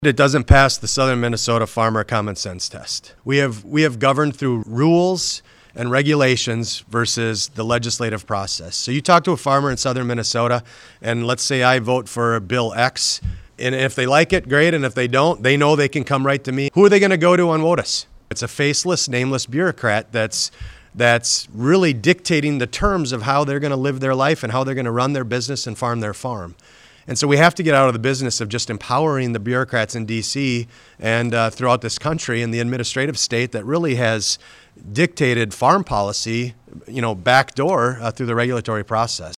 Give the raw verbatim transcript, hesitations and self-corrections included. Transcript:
It doesn't pass the Southern Minnesota Farmer Common Sense Test. We have we have governed through rules and regulations versus the legislative process. So you talk to a farmer in Southern Minnesota, and let's say I vote for Bill X, and if they like it, great, and if they don't, they know they can come right to me. Who are they going to go to on WOTUS? It's a faceless, nameless bureaucrat that's that's really dictating the terms of how they're going to live their life and how they're going to run their business and farm their farm. And so we have to get out of the business of just empowering the bureaucrats in D C and uh, throughout this country and the administrative state that really has dictated farm policy, you know, backdoor uh, through the regulatory process.